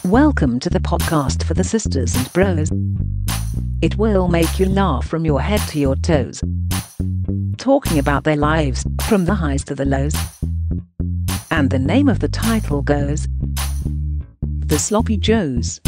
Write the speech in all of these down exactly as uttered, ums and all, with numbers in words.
Welcome to the podcast for the sisters and bros. It will make you laugh from your head to your toes. Talking about their lives, from the highs to the lows. And the name of the title goes, The Sloppy Joes.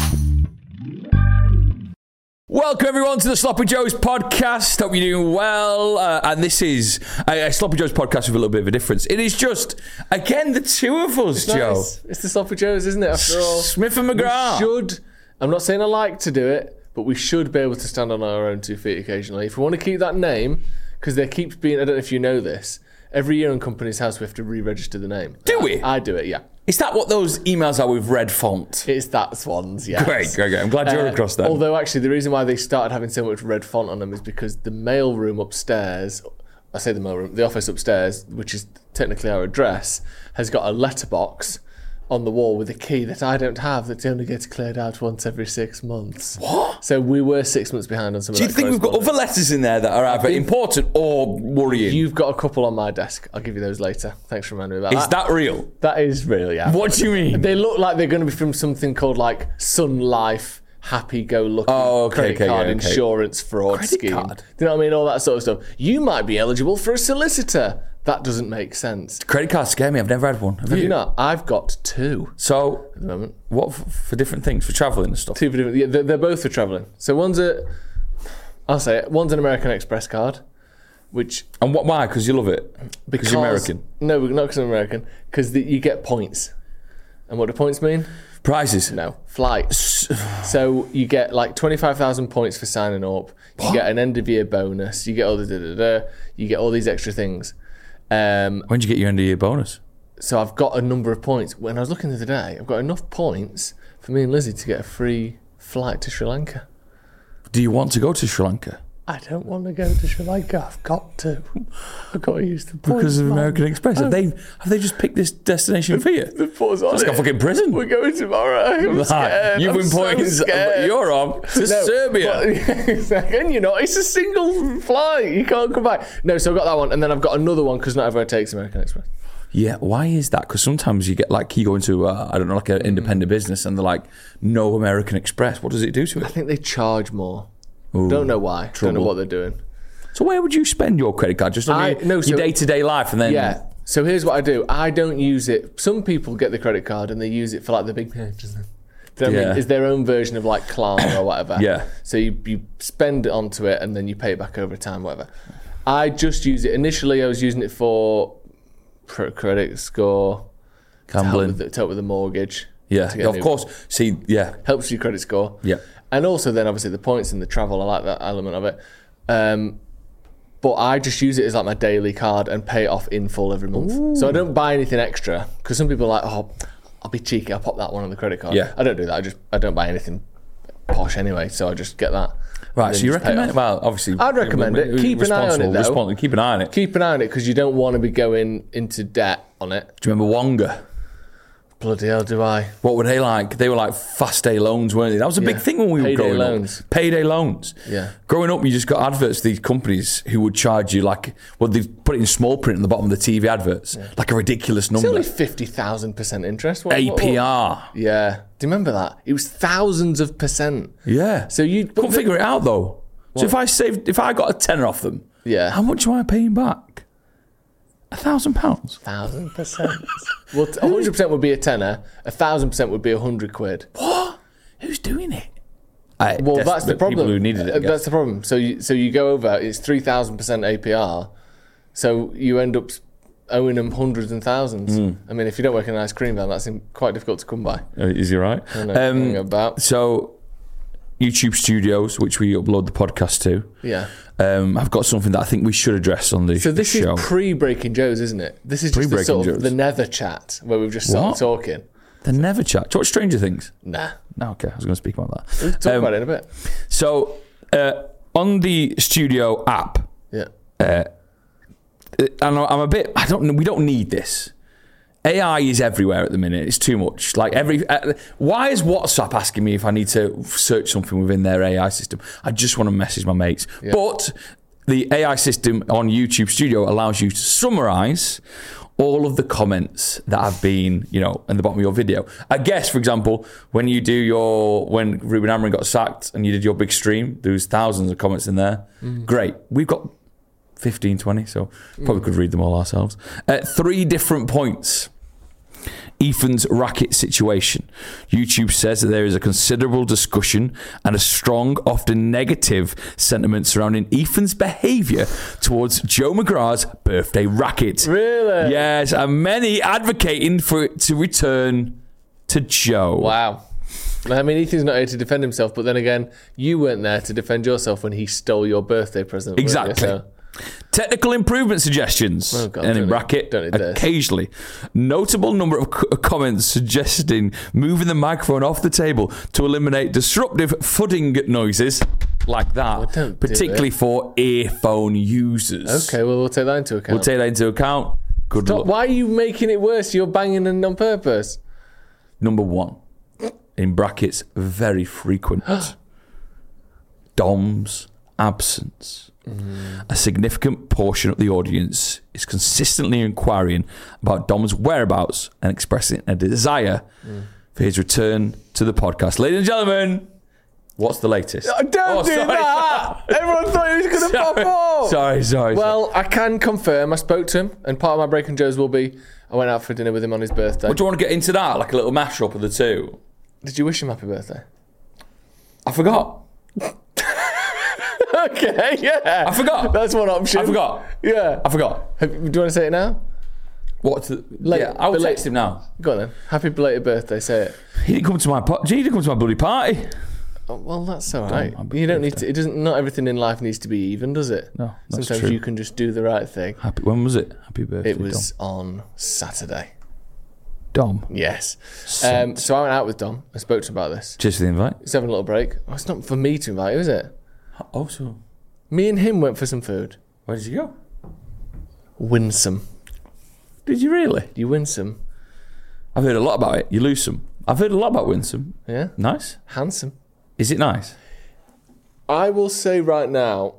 Welcome everyone to the Sloppy Joes podcast. Hope you're doing well. Uh, and this is a, a Sloppy Joes podcast with a little bit of a difference. It is just, again, the two of us, It's Joe. nice. It's the Sloppy Joes, isn't it? After all, Smith and McGrath. We should. I'm not saying I like to do it, but we should be able to stand on our own two feet occasionally. If we want to keep that name, because there keeps being, I don't know if you know this, every year on Company's House we have to re-register the name. Do we? I, I do it, yeah. Is that what those emails are with red font? It's that Swans, yes. Great, great, great. I'm glad you're Uh, across that. Although actually the reason why they started having so much red font on them is because the mail room upstairs, I say the mail room, the office upstairs, which is technically our address, has got a letterbox on the wall with a key that I don't have that only gets cleared out once every six months. What? So we were six months behind on some Do of you that think we've got correspondence. other letters in there that are either important or worrying? You've got a couple on my desk. I'll give you those later. Thanks for reminding me about Is that. that real? That is real, yeah. What do you mean? They look like they're going to be from something called like Sun Life, happy-go-lucky Oh, okay, credit okay, card yeah, okay. insurance fraud Credit scheme. card? Do you know what I mean? All that sort of stuff. You might be eligible for a solicitor. That doesn't make sense. Credit cards scare me. I've never had one. Have, Have you? you not? I've got two So, at the moment. what f- for different things? For travelling and stuff? Two for different. Yeah, they're, they're both for travelling. So one's a, I'll say it. One's an American Express card, which And what? Why? Because you love it? Because you're American? No, not because I'm American. Because you get points. And what do points mean? Prizes? No, flights. So you get like twenty-five thousand points for signing up. You What? get an end of year bonus. You get all the da da da. You get all these extra things. Um, When did you get your end of year bonus? so I've got a number of points. When I was looking the other day, I've got enough points for me and Lizzie to get a free flight to Sri Lanka. Do you want to go to Sri Lanka? I don't want to go to Sri Lanka. I've got to. I've got to use the points. Because of man. American Express? Have they have they just picked this destination for you? The pause on It's it. like a fucking prison. We're going tomorrow. I'm Like, scared. you've I'm been so pointing. scared. You're on to No, Serbia. but- Again, you're not. It's a single flight. You can't come back. No, so I've got that one. And then I've got another one because not everyone takes American Express. Yeah, why is that? Because sometimes you get like you go into uh, I don't know like an independent business and they're like no American Express. What does it do to I it? think they charge more. Ooh, Don't know why. Don't trouble. know what they're doing. So where would you spend your credit card? Just on I- your, no, so- your day-to-day life, and then Yeah. So here's what I do. I don't use it. Some people get the credit card and they use it for like the big purchases. Do you know what I Yeah. mean? It's their own version of like Klarna or whatever. Yeah. So you, you spend it onto it and then you pay it back over time, whatever. I just use it. Initially, I was using it for pro- credit score, to help, gambling. with the, to help with the mortgage. Yeah, to get of new- course. See, yeah, Helps your credit score. yeah. And also then obviously the points and the travel, I like that element of it. Um, but I just use it as like my daily card and pay it off in full every month. Ooh. So I don't buy anything extra because some people are like, oh, I'll be cheeky, I'll pop that one on the credit card. Yeah. I don't do that. I just I don't buy anything posh anyway, so I just get that. Right, and so then you just pay it recommend? off. Well, obviously, I'd recommend it. Keep an eye on it, responsible, though. respond- keep an eye on it. Keep an eye on it because you don't want to be going into debt on it. Do you remember Wonga? Bloody hell, do I? What were they like? They were like fast day loans, weren't they? That was a big Yeah. thing when we were Payday growing loans. up. Payday loans. Yeah. Growing up, you just got adverts to these companies who would charge you like, well, they've put it in small print on the bottom of the T V adverts, like a ridiculous It's number. only fifty thousand percent interest. What- A what- what- P R. Yeah. Do you remember that? It was thousands of percent. Yeah. So you couldn't figure it out though. So if I saved, if I got a tenner off them, Yeah. how much am I paying back? A thousand pounds. Thousand percent. Well, a hundred percent would be a tenner. A thousand percent would be a hundred quid. What? Who's doing it? I, Well, that's the problem. People who needed it. I Uh, guess. That's the problem. So you so you go over. It's three thousand percent A P R. So you end up owing them hundreds and thousands. Hmm. I mean, if you don't work in an ice cream van, that's quite difficult to come by. Uh, Is he right? I know nothing about. So, YouTube Studios, which we upload the podcast to, Yeah. um, I've got something that I think we should address on the So this show. is pre-Breaking Joes, isn't it? This is just the Pre-Breaking sort of Joes. the nether chat where we've just started What? talking. the Never Chat. Do you watch Stranger Things? Nah. No, okay, I was going to speak about that. We'll talk Um, about it in a bit. So, uh, on the Studio app, Yeah. uh, and I'm a bit. I don't. We don't need this. A I is everywhere at the minute. It's too much. Like every. Uh, why is WhatsApp asking me if I need to search something within their A I system? I just want to message my mates. Yeah. But the A I system on YouTube Studio allows you to summarize all of the comments that have been, you know, in the bottom of your video. I guess, for example, when you do your, when Ruben Amorim got sacked and you did your big stream, there was thousands of comments in there. Mm. Great. We've got fifteen, twenty, so probably mm. could read them all ourselves. At three different points, Ethan's racket situation. YouTube says that there is a considerable discussion and a strong, often negative sentiment surrounding Ethan's behaviour towards Joe McGrath's birthday racket. Really? Yes, and many advocating for it to return to Joe. Wow. I mean, Ethan's not here to defend himself, but then again, you weren't there to defend yourself when he stole your birthday present. Exactly. So. Technical improvement suggestions, oh God, and in don't bracket, need, don't need occasionally. Notable number of co- comments suggesting moving the microphone off the table to eliminate disruptive thudding noises like that, well, particularly for earphone users. Okay, well, we'll take that into account. We'll take that into account. Good Stop, luck. why are you making it worse? You're banging them on purpose. Number one, in brackets, very frequent. Dom's absence. Mm. A significant portion of the audience is consistently inquiring about Dom's whereabouts and expressing a desire mm. for his return to the podcast. Ladies and gentlemen, what's the latest? Oh, don't oh, do sorry. that! Everyone thought he was going to pop up! Sorry, sorry. Well, sorry. I can confirm, I spoke to him, and part of my Breaking Joes will be, I went out for dinner with him on his birthday. What, do you want to get into that? Like a little mashup of the two? Did you wish him happy birthday? I forgot. Okay, yeah. I forgot. That's one option. I forgot. Yeah. I forgot. Have, do you want to say it now? What? To, Late, yeah, I will belated, text him now. Go on then. Happy belated birthday, say it. He didn't come to my party. He didn't come to my bloody party. Oh, well, that's all right. Don't, you don't need to. It doesn't. Not everything in life needs to be even, does it? No, that's Sometimes true. you can just do the right thing. Happy. When was it? Happy birthday. It was Dom. on Saturday. Dom. Yes. Um, so I went out with Dom. I spoke to him about this. Cheers for the invite. He's having a little break. Oh, it's not for me to invite you, is it? Oh, so. Me and him went for some food. Where did you go? Winsome. Did you really? You Winsome? I've heard a lot about it. You lose some. I've heard a lot about Winsome. Yeah. Nice. Handsome. Is it nice? I will say right now,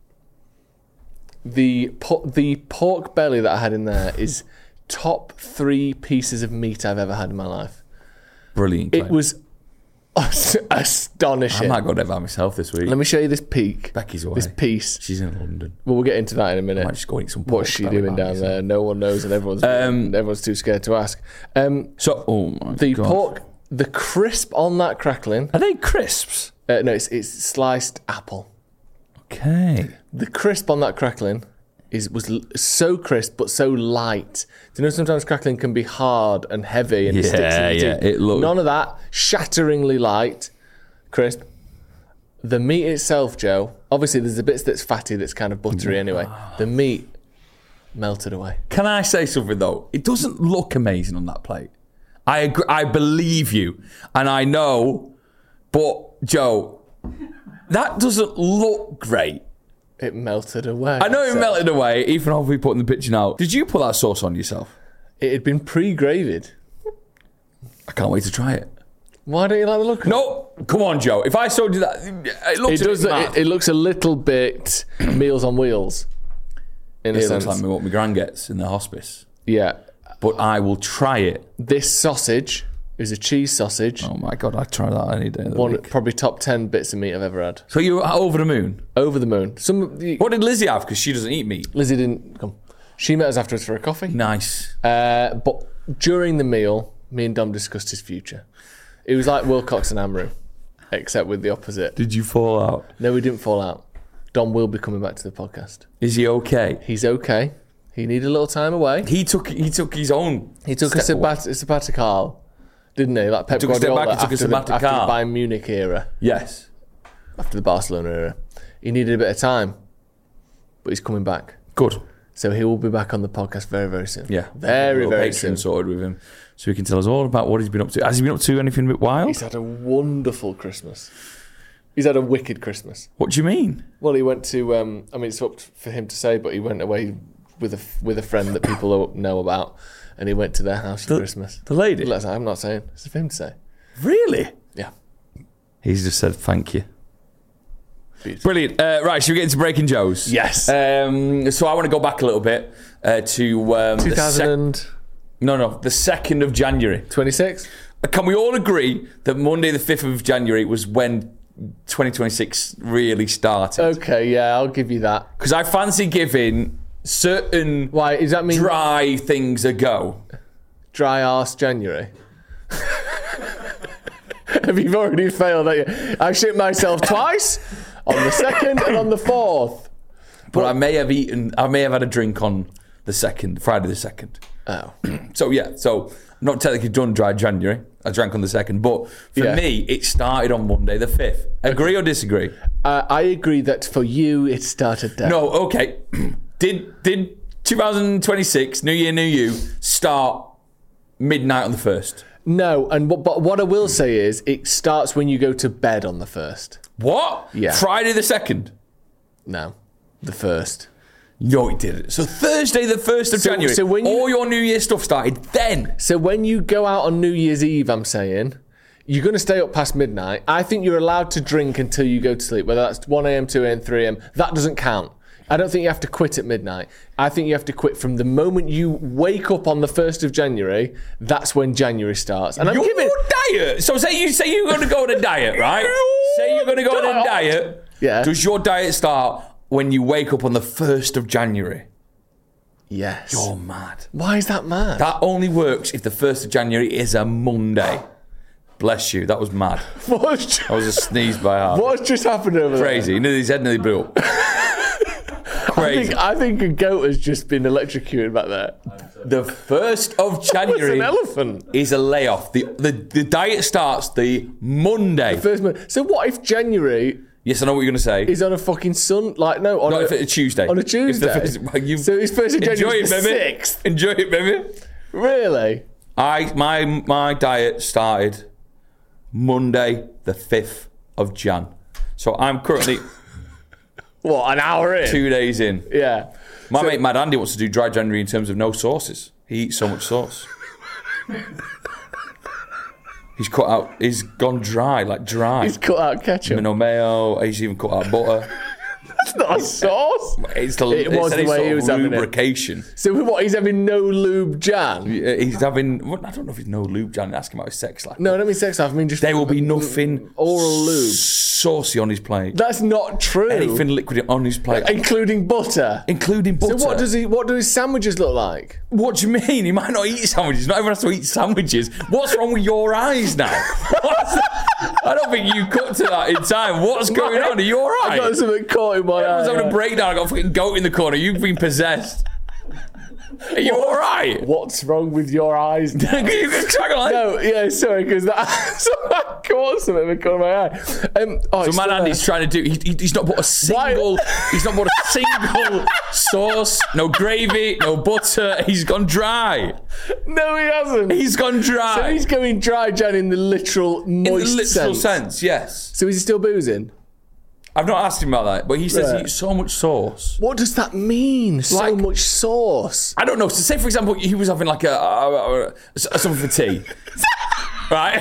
the po- the pork belly that I had in there is top three pieces of meat I've ever had in my life. Brilliant. It was astonishing. I might go there by myself this week. Let me show you this peak. Becky's away. This piece. She's in London. Well, we'll get into that in a minute. I might just go eat some pork. What's she doing down there? No one knows, and everyone's Um, everyone's too scared to ask. Um, So, oh my the God. pork, the crisp on that crackling. Are they crisps? Uh, no, it's it's sliced apple. Okay. The crisp on that crackling is was l- so crisp but so light. Do you know sometimes crackling can be hard and heavy and it sticks in Yeah, your yeah. teeth? It looked. None of that. Shatteringly light, crisp. The meat itself, Joe. Obviously, there's the bits that's fatty, that's kind of buttery anyway. The meat melted away. Can I say something though? It doesn't look amazing on that plate. I agree, I believe you, and I know, but Joe, that doesn't look great. It melted away. I know it so melted away. Ethan Hopefully putting the picture now. Did you put that sauce on yourself? It had been pre-gravied. I can't wait to try it. Why don't you like the look of it? No, come on, Joe. If I showed you that, it looks It a does. bit mad. It, it looks a little bit Meals on Wheels. In a It sense. looks like what my gran gets in the hospice. Yeah. But I will try it. This sausage is a cheese sausage. Oh my God, I'd try that any day of the One week. probably top ten bits of meat I've ever had. So you were over the moon. Over the moon. Some What did Lizzie have? Because she doesn't eat meat. Lizzie didn't come. She met us afterwards for a coffee. Nice. Uh, but during the meal, me and Dom discussed his future. It was like Wilcox and Amrou, except with the opposite. Did you fall out? No, we didn't fall out. Dom will be coming back to the podcast. Is he okay? He's okay. He needed a little time away. He took he took his own. He took a, step away. sabbat- a sabbatical, didn't he? Like Pep Took a step Guardiola back, he took a after, the, after the sabbatical. Bayern Munich era, Yes. after the Barcelona era. He needed a bit of time, but he's coming back. Good. So he will be back on the podcast very, very soon. Yeah. Very, Little very Patreon soon. sorted with him, so he can tell us all about what he's been up to. Has he been up to anything a bit wild? He's had a wonderful Christmas. He's had a wicked Christmas. What do you mean? Well, he went to, um, I mean, it's up for him to say, but he went away with a, with a friend that people know about, and he went to their house for The- Christmas. The lady. Let's- I'm not saying. It's for him to say. Really? Yeah. He's just said thank you. Brilliant. Uh, right, should we get into Breaking Joes? Yes. Um, so I want to go back a little bit uh, to um, two the thousand sec- no, no, the second of January. twenty-six? Can we all agree that Monday, the fifth of January, was when twenty twenty-six really started? Okay, yeah, I'll give you that. Because I fancy giving certain Why, does that mean dry things a go. dry arse January? Have you already failed at you? I shit myself twice on the second and on the fourth. But I may have eaten, I may have had a drink on the second, Friday the second. Oh. So yeah, so I'm not technically done dry January. I drank on the second, but for Yeah. me, it started on Monday the fifth. Agree or disagree? Uh, I agree that for you, it started there. No, okay. did did twenty twenty-six, New Year, New You, start midnight on the first? No, and what, but what I will say is, it starts when you go to bed on the first. What? Yeah. Friday the second? No, the first. No, it didn't. So Thursday the first of So- January, so when you- all your New Year stuff started then. So when you go out on New Year's Eve, I'm saying, you're going to stay up past midnight. I think you're allowed to drink until you go to sleep, whether that's one a.m., two a.m., three a.m. That doesn't count. I don't think you have to quit at midnight. I think you have to quit from the moment you wake up on the first of January. That's when January starts. And I'm Your giving... diet. So say you say you're going to go on a diet, right? Say you're going to go on a diet. Yeah. Does your diet start when you wake up on the first of January? Yes. You're mad. Why is that mad? That only works if the first of January is a Monday. Bless you. That was mad. What's, That was a sneeze by half. what's just happened over there? Crazy. You know, his head nearly blew up. I Crazy. think, I think a goat has just been electrocuted back there. The first of It's January an elephant. is a layoff. The, the the diet starts the Monday. First month. So what if January Yes, I know what you're going to say. is on a fucking sun? Like, no, on Not a, if it's a Tuesday. On a If Tuesday. the first- well, you- So it's first of Enjoy January it, the baby. sixth. Enjoy it, baby. Really? I my my diet started Monday the fifth of Jan. So I'm currently What, an hour in? two days in. Yeah. My So- mate Mad Andy wants to do dry January in terms of no sauces. He eats so much sauce. He's cut out. He's gone dry, like dry. He's cut out ketchup. No mayo. He's even cut out butter. It's not a sauce. It's the, It it's was the any way sort he of was having it. lubrication. So what, he's having no lube Jan? He's having. Well, I don't know if he's no lube. Jan, ask him about his sex life. No, I don't mean sex life. I mean just... There will be nothing Oral lube. saucy on his plate. That's not true. Anything liquid on his plate, Including butter. including butter. So what does he? What do his sandwiches look like? What do you mean? He might not eat sandwiches. Not everyone has to eat sandwiches. What's wrong with your eyes now? What's I don't think you cut to that in time. What's going on? Are you all right? I got something caught in my eye. Everyone's having yeah. a breakdown. I got a fucking goat in the corner. You've been possessed. Are you all right? What's wrong with your eyes? Can you tag on? No, yeah, sorry, because that so I caught something in the corner of my eye. Um, oh, So it's man, still Andy's trying to do. He, he- he's not put a single. He's not put a single sauce. No gravy. No butter. He's gone dry. there. No, he hasn't. He's gone dry. So he's going dry, Jan, in the literal in the moist literal sense. sense. Yes. So is he still boozing? I've not asked him about that, but he says Right. he eats so much sauce. What does that mean? So Like- much sauce. I don't know. So say for example, he was having like a, a, a, a something for tea, right?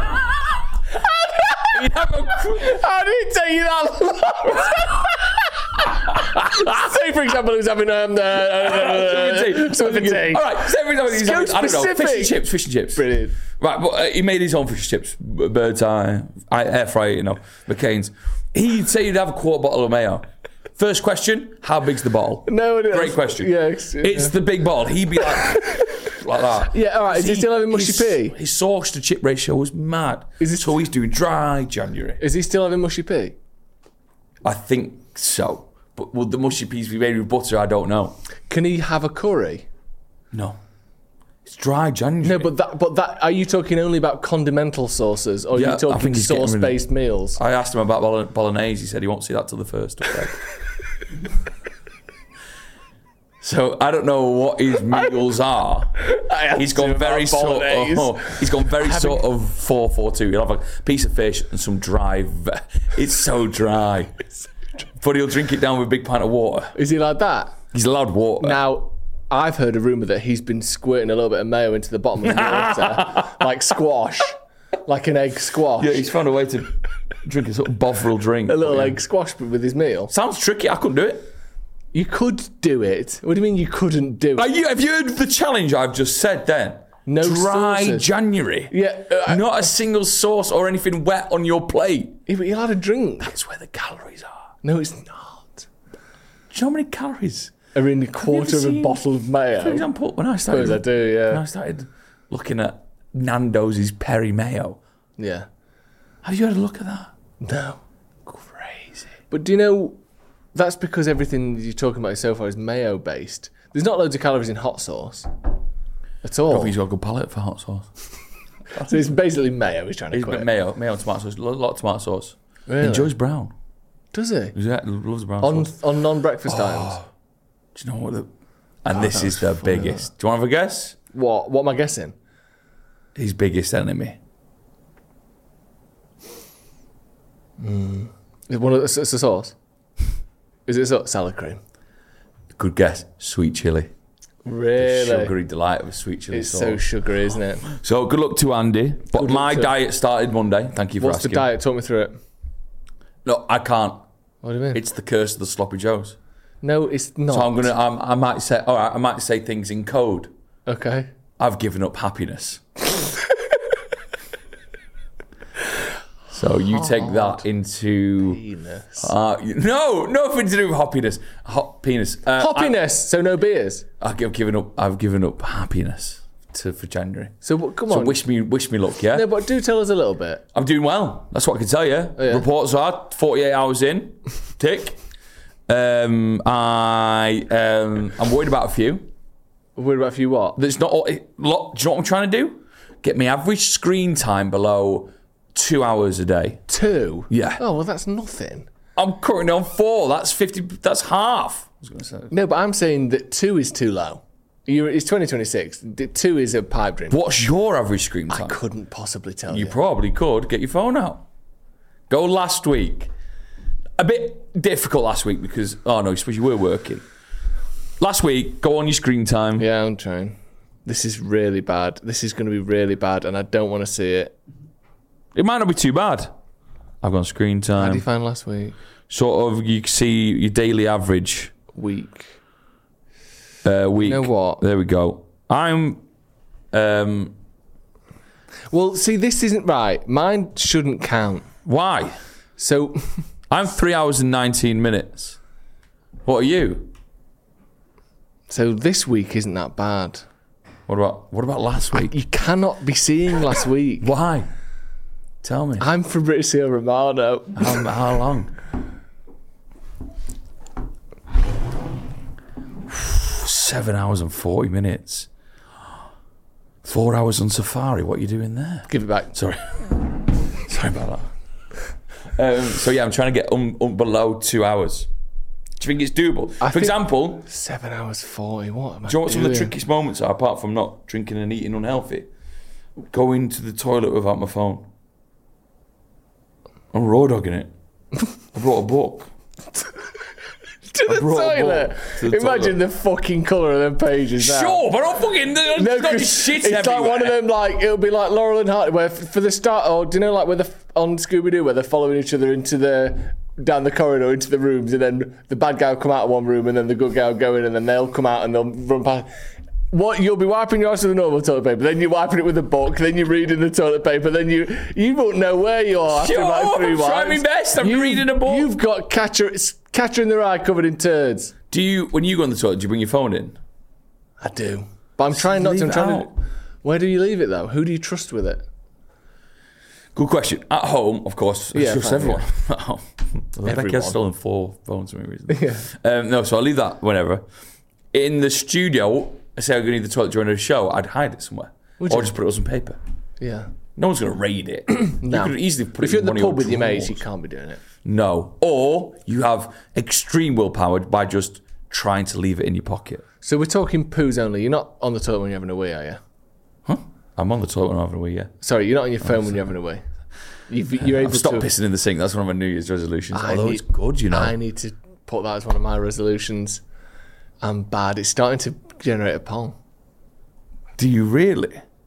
He'd have a, How did it take you that long? Say, for example, he was having um, uh, uh, something for tea. something for tea. All right. Say for example, he's So having, I don't know, fish and specific. chips, fish and chips. Brilliant. Right, but uh, he made his own fish and chips, b- bird's eye, I- air fry, you know, McCain's. He'd say he'd have a quarter bottle of mayo. First question: how big's the bottle? No, it is. Great question. Yeah, it's, It's the big bottle. He'd be like, like that. Yeah, all right. Is he still having mushy his, pea? His sauce to chip ratio was mad. Is it- so he's doing dry January. Is he still having mushy pea? I think so. But will the mushy peas be made with butter? I don't know. Can he have a curry? No. It's dry January. No, but that, but that. Are you talking only about condimental sauces, or Yeah, are I you talking think he's getting rid of- sauce-based meals? I asked him about bolo- bolognese. He said he won't see that till the first. Okay. So I don't know what his meals are. He's gone very sort of. Oh, he's gone very sort of four four two. He'll have a piece of fish and some dry. ve- It's so dry, but he'll drink it down with a big pint of water. Is he like that? He's allowed water. Now, I've heard a rumour that he's been squirting a little bit of mayo into the bottom of the water, like squash, like an egg squash. Yeah, he's found a way to drink a sort of Bovril drink. A little Yeah. egg squash with his meal. Sounds tricky. I couldn't do it. You could do it. What do you mean you couldn't do it? Are you, have you heard the challenge I've just said then? No Dry sauces. January. Yeah, uh, Not a single sauce or anything wet on your plate. Yeah, but you'll have a drink. That's where the calories are. No, it's not. Do you know how many calories? Are in a quarter of a seen- bottle of mayo. For example, when I started, Suppose I do, yeah. when I started looking at Nando's Peri Mayo, Yeah. have you had a look at that? No. Crazy. But do you know, that's because everything you're talking about so far is mayo based. There's not loads of calories in hot sauce at all. He's got a good palate for hot sauce. So it's basically mayo he's trying to He's quit. got mayo, mayo and tomato sauce, a lot of tomato sauce. Really? Enjoys brown. Does he? Yeah, loves brown On sauce. on non-breakfast items. Do you know what the... And Oh, this that is was the funny, biggest. Do you want to have a guess? What? What am I guessing? His biggest enemy. Is one of the, it's a sauce? Is it a sauce? Salad cream? Good guess. Sweet chili. Really? Sugary delight of a sweet chili It's sauce. so sugary, isn't it? So good luck to Andy. But Good luck my to- diet started Monday. Thank you for What's asking. the diet? Talk me through it. No, I can't. What do you mean? It's the curse of the sloppy joes. no, it's not. So I'm gonna. I'm, I might say. All right. I might say things in code. Okay. I've given up happiness. So you take that into. Penis. Uh, no, nothing to do with happiness. Hot penis. Uh, Hoppiness. So no beers. I, I've given up. I've given up happiness to for January. So what, come So on. wish me, wish me luck. Yeah. no, but do tell us a little bit. I'm doing well. That's what I can tell you. yeah. Reports are forty-eight hours in. Tick. Um, I um, I'm worried about a few. Worried about you what? There's not. all- it- Lot. Do you know what I'm trying to do? Get my average screen time below two hours a day. Two. Yeah. Oh well, that's nothing. I'm currently on four. That's fifty. That's half. I was going to say. No, but I'm saying that two is too low. You're, it's twenty twenty-six. D- Two is a pipe dream. What's your average screen I time? couldn't possibly tell You you. probably could get your phone out. Go last week. A bit difficult last week because oh no, I suppose you were working. Last week, go on your screen time. Yeah, I'm trying. This is really bad. This is going to be really bad, and I don't want to see it. It might not be too bad. I've got screen How did time. you find last week? Sort of, you can see your daily average Week. uh, week. You know what? There we go. I'm. Um, Well, see, this isn't right. Mine shouldn't count. why? So, I'm three hours and nineteen minutes. What are you? so this week isn't that bad. What about what about last week? You cannot be seeing last week. Why? Tell me. I'm Fabrizio Romano. How, how long? Seven hours and forty minutes. Four hours on Safari. What are you doing there? Give it back. Sorry. Sorry about that. Um, so yeah, I'm trying to get um, um, below two hours. Do you think it's doable? I For think- example, Seven hours forty. What am I do you know what some of the doing? trickiest moments are, apart from not drinking and eating unhealthy? Going to the toilet without my phone. I'm raw dogging it. I brought a book. To the brought a toilet. book to the Imagine the fucking colour of them pages now. Sure, but I'm fucking. There's No, not 'cause shit it's everywhere. like one of them, like, it'll be like Laurel and Hardy, where f- for the start, or do you know, like, where the, on Scooby-Doo, where they're following each other into the, down the corridor, into the rooms, and then the bad guy will come out of one room, and then the good guy will go in, and then they'll come out, and they'll run past. What, you'll be wiping your ass with a normal toilet paper, then you're wiping it with a book, then you're reading the toilet paper, then you you won't know where you are after Sure, about three I'm trying wipes. my best, I'm You've- reading a book. You've got catcher, catcher in the rye covered in turds. Do you, when you go on the toilet, do you bring your phone in? I do. But I'm trying not leave to. I'm it trying out. to. Where do you leave it though? Who do you trust with it? Good question. At home, of course, I Yeah, trust fine, everyone. At home. I think Everyone. I've stolen four phones for me recently. Yeah. Um, no, so I'll leave that whenever. In the studio, I say I'm going to need the toilet during a show, I'd hide it somewhere. Would or you? just put it on some paper. Yeah. No one's going to raid it. No. You could easily put If it you're in at one the of pub with your mates, drawers. you can't be doing it. No. Or you have extreme willpower by just trying to leave it in your pocket. So we're talking poos only. You're not on the toilet when you're having a wee, are you? Huh? I'm on the toilet when I'm having a wee, yeah. Sorry, you're not on your phone when you're having a wee. You've, you're able I've stopped to. pissing in the sink. That's one of my New Year's resolutions. I Although need- it's good, you know. I need to put that as one of my resolutions. I'm bad. It's starting to generate a poll. Do you really?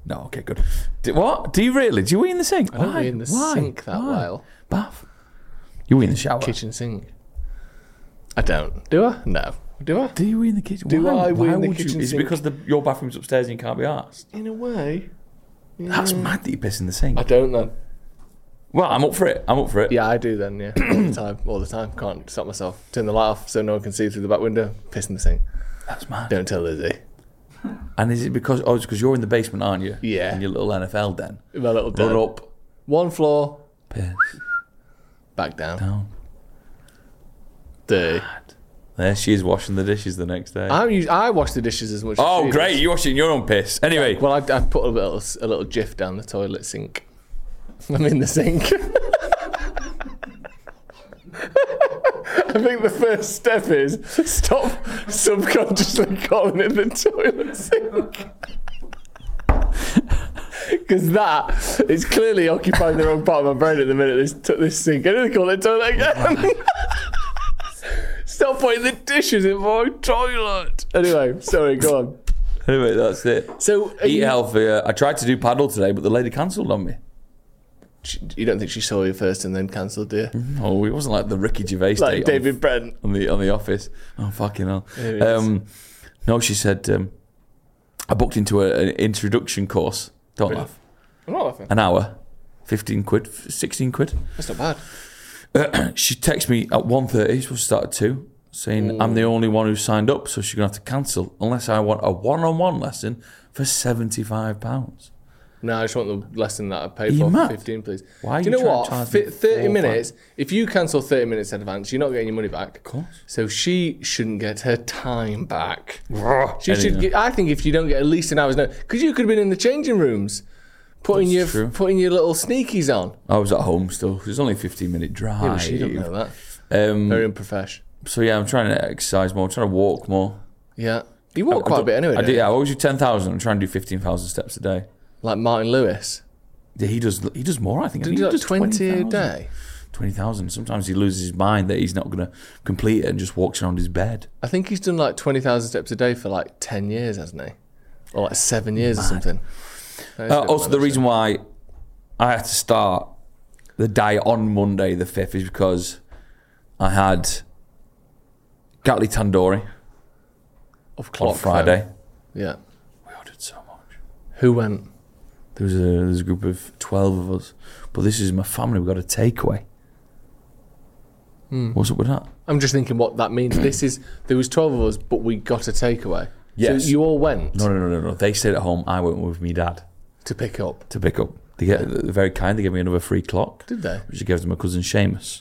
No, okay, good. Do, what? Do you really? Do you wee in the sink? I don't Why? wee in the Why? sink that Why? well. Bath. You wee in the shower. Kitchen sink. I don't. Do I? No. Do I? Do you wee in the kitchen? Do Why? I wee Why in the would you? kitchen Is it sink? because the, your bathroom's upstairs and you can't be arsed? In a way. That's mad that you piss in the sink. I don't then. Well, I'm up for it. I'm up for it. Yeah, I do then, yeah. All the time. All the time. Can't stop myself. Turn the light off so no one can see through the back window. Piss in the sink. That's mad. Don't tell Lizzie. And is it because, oh, it's because you're in the basement, aren't you? Yeah. In your little N F L den. My little den. Run up, One floor, piss, back down. down. Dirty. There she is washing the dishes the next day. I use, I wash the dishes as much as oh, she great. does. You're washing your own piss. Anyway. Well, I, I put a little, a little gif down the toilet sink. I'm in the sink. I think the first step is stop subconsciously calling it the toilet sink. Because that is clearly occupying the wrong part of my brain at the minute, this, t- this sink. I need to call it toilet again. Stop putting the dishes in my toilet. Anyway, sorry, go on. Anyway, that's it. So, are Eat you, healthier. I tried to do paddle today, but the lady cancelled on me. you don't think she saw you first and then cancelled, do you? Oh, it wasn't like the Ricky Gervais Like date David on, Brent. on the on the Office. Oh, fucking hell. There it Um, no, she said, um, I booked into a, an introduction course. Don't Really? laugh. I'm not laughing. An hour. fifteen quid. sixteen quid. That's not bad. Uh, she texted me at one thirty, supposed to start at two, saying I'm the only one who signed up, so she's going to have to cancel unless I want a one-on-one lesson for seventy-five pounds. No, I just want the lesson that I paid Are you for mad? for fifteen, please. Why are Do you you know trying what? to charge Fi- me thirty four, minutes. If you cancel thirty minutes in advance, you're not getting your money back. Of course. So she shouldn't get her time back. She Anyway. should. Get, I think if you don't get at least an hour's notice, because you could have been in the changing rooms, putting That's your true. putting your little sneakies on. I was at home still. It was only a fifteen-minute drive. Yeah, but she don't know that. Um, Very unprofessional. so yeah, I'm trying to exercise more. I'm trying to walk more. Yeah, you walk I quite a don't- bit anyway. I don't do. you? Yeah, I always do ten thousand. I'm trying to do fifteen thousand steps a day. Like Martin Lewis. Yeah, he does. He does more. I think. I Did think you he do like does twenty a twenty thousand. day? Twenty thousand. Sometimes he loses his mind that he's not going to complete it and just walks around his bed. I think he's done like twenty thousand steps a day for like ten years, hasn't he? Or like seven years or something. That is Uh, good, also, man, the that's reason it. why I had to start the diet on Monday, the fifth, is because I had Gatli Tandoori Of on clock Friday. phone. Yeah. We ordered so much. Who went? There was a, there was a group of twelve of us, but this is my family. We got a takeaway. Hmm. What's up with that? I'm just thinking what that means. This is there was twelve of us, but we got a takeaway. Yes. So you all went No, no, no, no, no. They stayed at home. I went with me dad to pick up. to pick up. They get they're very kind. They gave me another free clock, Did they? which I gave to my cousin Seamus.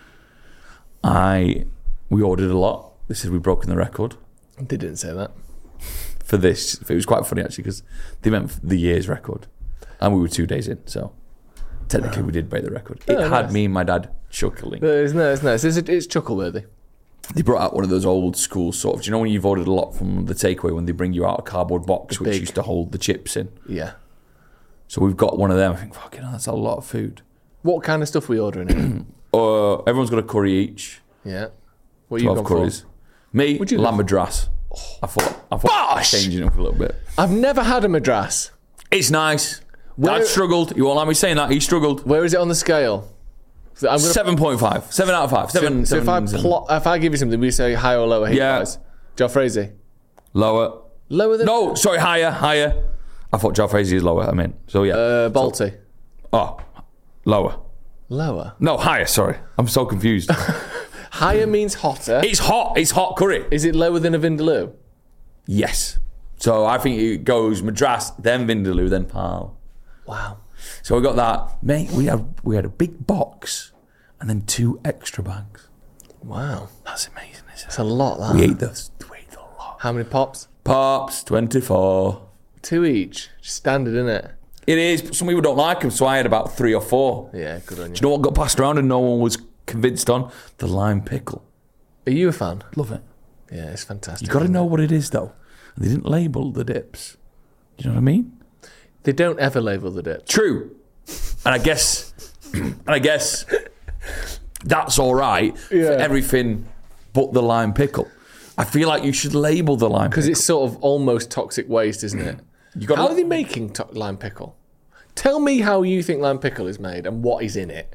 I we ordered a lot. They said we'd broken the record They didn't say that. for this. It was quite funny actually because they meant the year's record, and we were two days in, so technically we did break the record. It Oh, had nice. me and my dad chuckling. But it's no, it's nice. It's, it's chuckle-worthy. They brought out one of those old school sort of. Do you know when you've ordered a lot from the takeaway when they bring you out a cardboard box The which big- used to hold the chips in? Yeah. So we've got one of them. I think, fucking hell, that's a lot of food. What kind of stuff were you ordering? In? Uh, everyone's got a curry each. Yeah. What are you twelve going curries. Me, Would you lamb go- madras. I thought, I thought Bosh! changing it up a little bit. for? I've never had a madras. It's nice. Where- Dad struggled. You won't like me saying that. He struggled. Where is it on the scale? So I'm gonna, seven point five. seven out of five. Seven, so, so seven, if I seven. plot, if I give you something, we say higher or lower. Yeah. Heat-wise? Joe Frazee. Lower. Lower than No, sorry, higher, higher. I thought Joe Frazee is lower, I mean. So, yeah. uh, Balti. oh, lower. Lower. No, higher, sorry. I'm so confused. Higher means hotter. It's hot. It's hot curry. Is it lower than a Vindaloo? Yes. So I think it goes Madras, then Vindaloo, then Pal. Wow. So we got that. Mate, we had, we had a big box and then two extra bags. Wow. That's amazing, isn't That's a lot, that. it? We ate those. We ate a lot. How many pops? Pops, twenty-four. Two each. Just standard, isn't it? It is, but some people don't like them, so I had about three or four. Yeah, good on you. Do you know what got passed around and no one was convinced on? The lime pickle. Are you a fan? Love it. Yeah, it's fantastic. You got to isn't know it? what it is, though. And they didn't label the dips. Do you know what I mean? They don't ever label the dip. True. And I guess, and I guess that's all right for Yeah. everything but the lime pickle. I feel like you should label the lime Because pickle. it's sort of almost toxic waste, isn't it? You got How are they making to- lime pickle? Tell me how you think lime pickle is made and what is in it.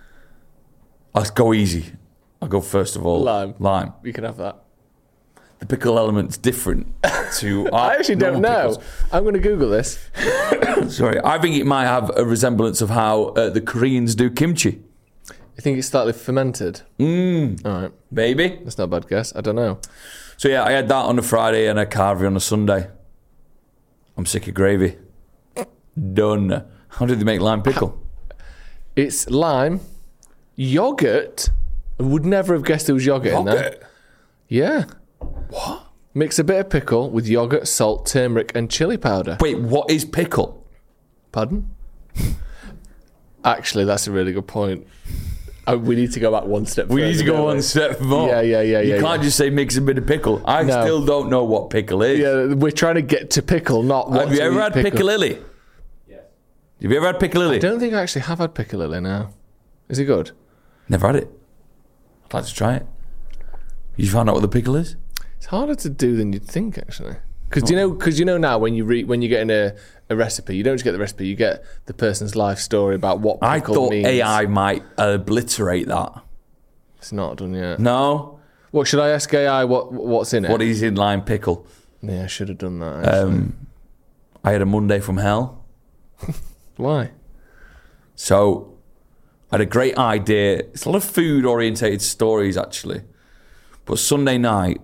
Let's go easy. I'll go first of all. Lime. Lime. You can have that. The pickle element's different to. I actually don't know. Pickles. I'm going to Google this. Sorry, I think it might have a resemblance of how uh, the Koreans do kimchi. You think it's slightly fermented? Mmm, All right. baby. That's not a bad guess. I don't know. So yeah, I had that on a Friday and a carvery on a Sunday. I'm sick of gravy. Done. How did they make lime pickle? It's lime, yogurt. I would never have guessed there was yogurt, in there. Yogurt? Yeah. What? Mix a bit of pickle with yogurt, salt, turmeric, and chili powder. Wait, what is pickle? Pardon? Actually, that's a really good point. Uh, we need to go back one step We further, need to go don't one we? step more. Yeah, yeah, yeah, You yeah, can't yeah. just say mix a bit of pickle. I No. still don't know what pickle is. Yeah, we're trying to get to pickle, not what Have you to ever eat had pickle. piccalilli? Yes. Have you ever had piccalilli? I don't think I actually have had piccalilli now. Is it good? Never had it. I'd like to try it. You found out what the pickle is? It's harder to do than you'd think, actually. Because you know, because you know now when you read when you get in a, a recipe, you don't just get the recipe, you get the person's life story about what pickle I thought means. A I might obliterate that. It's not done yet. No. What should I ask A I? What what's in it? What is in lime pickle? Yeah, I should have done that. Actually. Um, I had a Monday from hell. Why? So I had a great idea. It's a lot of food orientated stories actually. But Sunday night,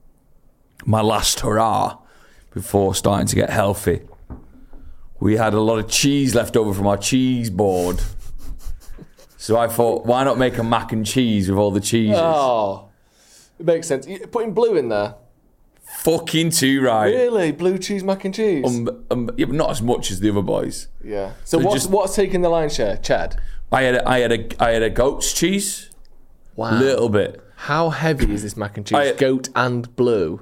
my last hurrah before starting to get healthy, we had a lot of cheese left over from our cheese board. So I thought, why not make a mac and cheese with all the cheeses? Oh, it makes sense. You putting blue in there? Fucking too right. Really? Blue cheese mac and cheese? Um, um, yeah, but not as much as the other boys. yeah. So so what's just- what's taking the lion's share? Chad? I had a, I had a, I had a goat's cheese, Wow. a little bit. How heavy is this mac and cheese? I- Goat and blue.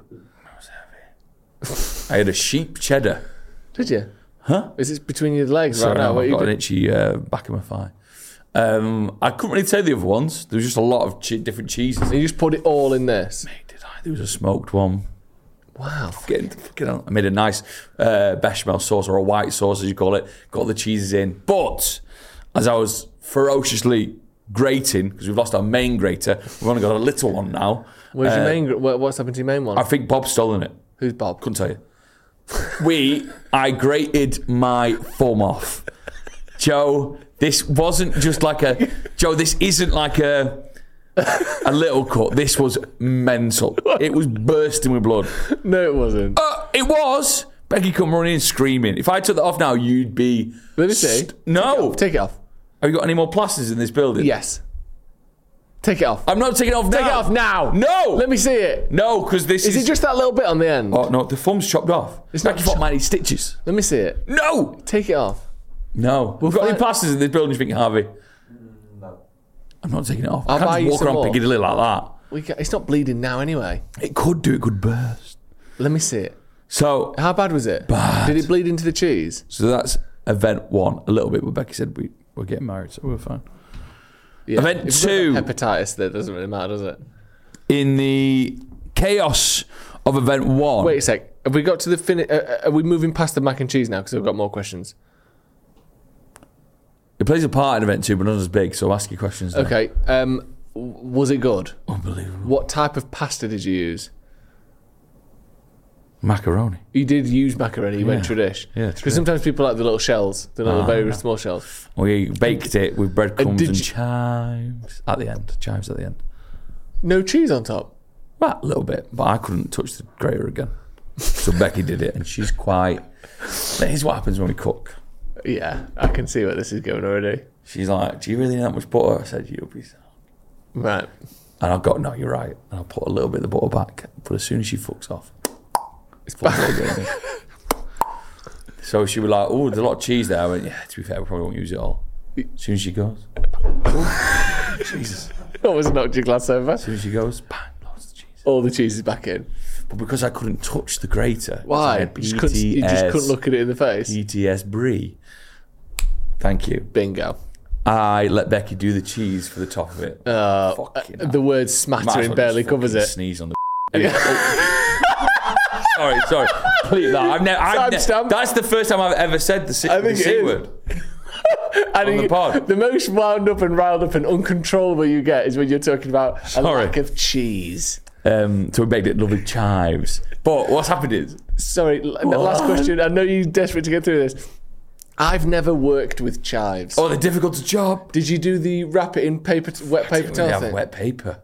I had a sheep cheddar. Did you? Huh? Is it between your legs Sorry, right now? no, What are I've you got an doing? itchy uh, back of my thigh. Um, I couldn't really tell you the other ones. There was just a lot of che- different cheeses. And you just put it all in this. Mate, did I? There was a smoked one. Wow. Getting, fucking hell. I made a nice uh, bechamel sauce or a white sauce, as you call it. Got the cheeses in. But as I was ferociously grating, because we've lost our main grater, we've only got a little one now. Where's Uh, your main? gr- what- What's happened to your main one? I think Bob's stolen it. Who's Bob? Couldn't tell you. We, I grated my thumb off. Joe, this wasn't just like a, Joe, this isn't like a, a little cut. This was mental. It was bursting with blood. No, it wasn't. Uh, it was. Becky come running and screaming. If I took that off now, you'd be... Let me see. St- no. Take it off. Have you got any more plasters in this building? Yes. Take it off. I'm not taking it off now. Take it off now. No. Let me see it. No, because this is... Is it just that little bit on the end? Oh, no, the thumb's chopped off. It's not Becky thought chop- might need stitches. Let me see it. No. Take it off. No. We've got any find- plasters in this building, you think, Harvey? No. I'm not taking it off. I'll I can't buy just you walk some around more. Piccadilly like that. We ca it's not bleeding now anyway. It could do. It could burst. Let me see it. So, How bad was it? Bad. Did it bleed into the cheese? so that's event one. A little bit. But Becky said we, we're getting married, so we're fine. Yeah. Event If you've got two. hepatitis, that doesn't really matter, does it? In the chaos of event one... Wait a sec. Have we got to the finish? Uh, are we moving past the mac and cheese now? Because I've got more questions. It plays a part in event two, but not as big, so ask your questions now. Okay. Um, w- was it good? Unbelievable. What type of pasta did you use? Macaroni. You did use macaroni. You went Yeah. tradish. Yeah, Because sometimes people like the little shells, the little Ah, very no. small shells. We baked it with breadcrumbs did and you- chives at the end. Chives at the end. No cheese on top. Well, a little bit, but I couldn't touch the grater again. So Becky did it, and she's quite... Here's what happens when we cook. Yeah, I can see where this is going already. She's like, do you really need that much butter? I said, you'll be... Right. And I'll go, no, you're right. And I'll put a little bit of the butter back. But as soon as she fucks off, it's full butter. So she was like, oh, there's a lot of cheese there. I went, yeah, to be fair, we probably won't use it all. As soon as she goes, oh, Jesus. Almost knocked your glass over. As soon as she goes, bang, loads of cheese. All the cheese is back in. But because I couldn't touch the grater, I Why? had You just, couldn't, you just couldn't look at it in the face. P T S Brie. Thank you. Bingo. I let Becky do the cheese for the top of it. Uh, Fucking uh, hell. the word Might as smattering well barely just covers fucking it. Sneeze on the. Anyway, oh. sorry, sorry. Please, that. I've never. I've ne- Timestamp. that's the first time I've ever said the C, I think the it C is. word. And On the you- pod. the most wound up and riled up and uncontrollable you get is when you're talking about a Sorry. lack of cheese. Um, so we made it lovely chives. But what's happened is, Sorry, l- last question. I know you're desperate to get through this. I've never worked with chives. oh, they're difficult to chop. Did you do the wrap it in paper, t- wet paper We towel have thing? wet paper.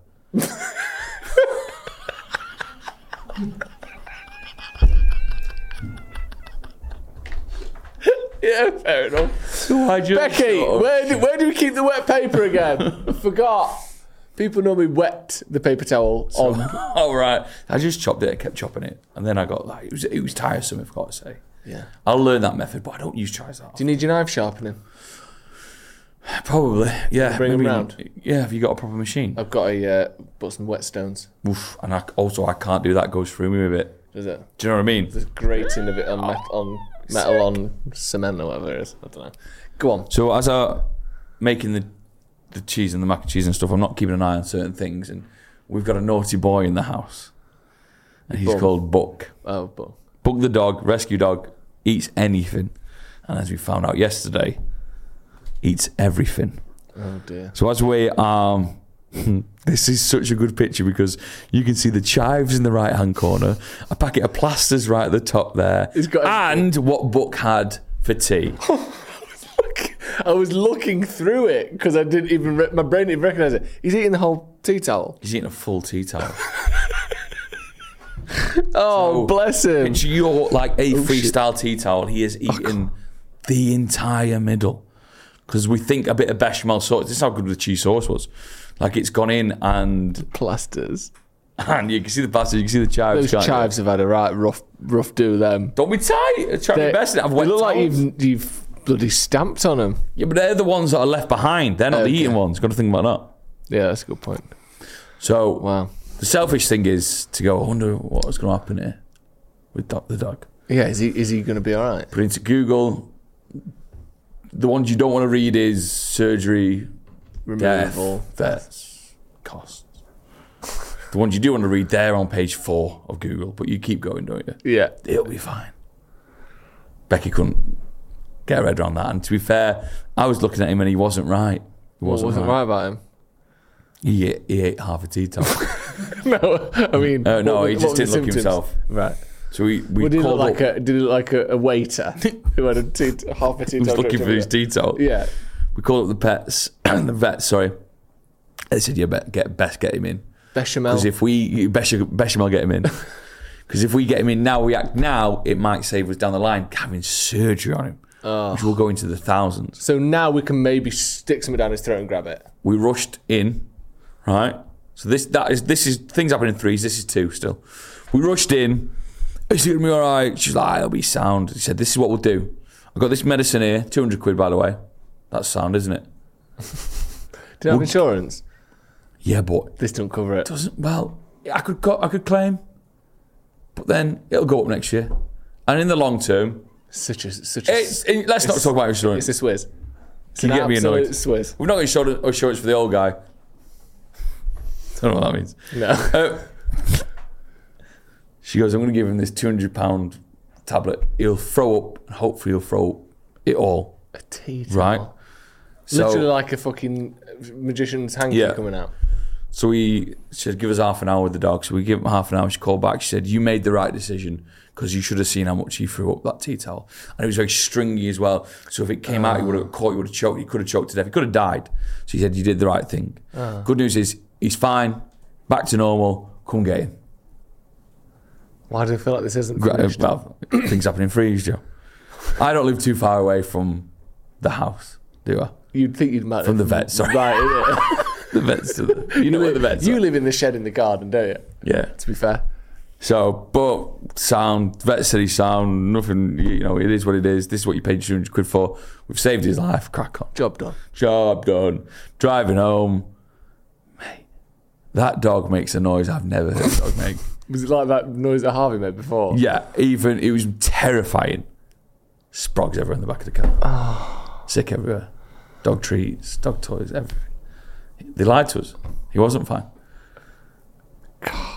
Yeah, fair enough. So I just Becky, sort of- where do, where do we keep the wet paper again? I forgot. People normally wet the paper towel on. Oh right, I just chopped it. I kept chopping it, and then I got like it was it was tiresome. I've got to say. Yeah. I'll learn that method, but I don't use chives that. Do you need your knife sharpening? Probably, yeah. Bring 'em maybe- round? Yeah, have you got a proper machine? I've got a uh, bought some whetstones. Oof, and I, also I can't do that. Goes through me with it. Does it? Do you know what I mean? The grating of it on, met- on metal on cement or whatever it is. I don't know. Go on. So as I making the the cheese and the mac and cheese and stuff, I'm not keeping an eye on certain things, and we've got a naughty boy in the house, and he's Bum. called Buck. Oh, but Buck the dog, rescue dog, eats anything, and as we found out yesterday, eats everything. oh dear. So as we um, this is such a good picture because you can see the chives in the right hand corner, a packet of plasters right at the top there, He's got and what Buck had for tea. I was looking through it because I didn't even re- my brain didn't recognise it. He's eating the whole tea towel. He's eating a full tea towel. Oh, So, bless him. It's your like a Oh, shit. freestyle tea towel. He has eaten the entire middle because we think a bit of bechamel sauce. This is how good the cheese sauce was. Like it's gone in and Plasters. and you can see the pasta, you can see the chives. Those can't you? chives have had a right rough, rough do. Them. Don't be tight. I try my They, best. I've they wet look like towels. you've you've bloody stamped on them. Yeah, but they're the ones that are left behind. They're not Okay. the eating ones. Got to think about that. Yeah, that's a good point. So Wow. the selfish thing is to go. I wonder what's going to happen here with Doc the dog. Yeah, is he is he going to be all right? Put into Google. The ones you don't want to read is surgery, death, Removal. vets, costs. The ones you do want to read, they're on page four of Google, but you keep going, don't you? Yeah. It'll be fine. Becky couldn't get her head around that, and to be fair, I was looking at him and he wasn't right. He What wasn't, wasn't right. right about him? He, ate, he ate half a tea towel. No, I mean, Uh, no, what- he what just were the didn't look symptoms? himself. Right. So we we Well, did it look called like up. a did it look like a, a waiter who had a tea, half a tea He was towel? looking for his tea towel. Yeah. We called up the pets, the vet. Sorry, they said you bet get best get him in Bechamel. because if we Bechamel, Bechamel get him in because if we get him in now, we act now, it might save us down the line having surgery on him, Oh. which will go into the thousands. So now we can maybe stick something down his throat and grab it. We rushed in, right? So this that is this is things happen in threes. This is two still. We rushed in. Is it gonna be all right? She's like, it'll be sound. He said, this is what we'll do. I've got this medicine here, two hundred quid by the way. That's sound, isn't it? Do you have insurance? Yeah, but This don't cover it. doesn't. Well, I could go, I could claim, but then it'll go up next year. And in the long term, Such a such a. it's, it, let's not it's- talk about insurance. It's a Swizz. It's Can you an get me absolute annoyed? Swizz. We've not got insurance, insurance for the old guy. Don't know what that means. No. Uh, she goes, I'm going to give him this two hundred pound tablet. He'll throw up, and hopefully he'll throw up it all. A tea towel. Right. So, Literally like a fucking magician's hanky Yeah. coming out. so we she said, give us half an hour with the dog. So we give him half an hour. She called back. She said, you made the right decision because you should have seen how much he threw up that tea towel. And it was very stringy as well. So if it came out, he would have caught, he would have choked. He could have choked to death. He could have died. So he said, you did the right thing. Good news is he's fine. Back to normal. Come get him. Why do I feel like this isn't Gra- finished? Well, things happen in freeze, Joe. I don't live too far away from the house, do I? You'd think you'd matter From the vet, sorry. Right, innit? The vets, to the, you know where the vets You are. live in the shed in the garden, don't you? Yeah. To be fair. So, but sound, vet said he's sound, nothing, you know, it is what it is. This is what you paid two hundred quid for. We've saved his life. Crack on. Job done. Job done. Driving home. Mate, that dog makes a noise I've never heard a dog make. Was it like that noise that Harvey made before? Yeah, even, it was terrifying. Sprogs everywhere in the back of the car. Oh. Sick everywhere. Dog treats, dog toys, everything. They lied to us. He wasn't fine. God.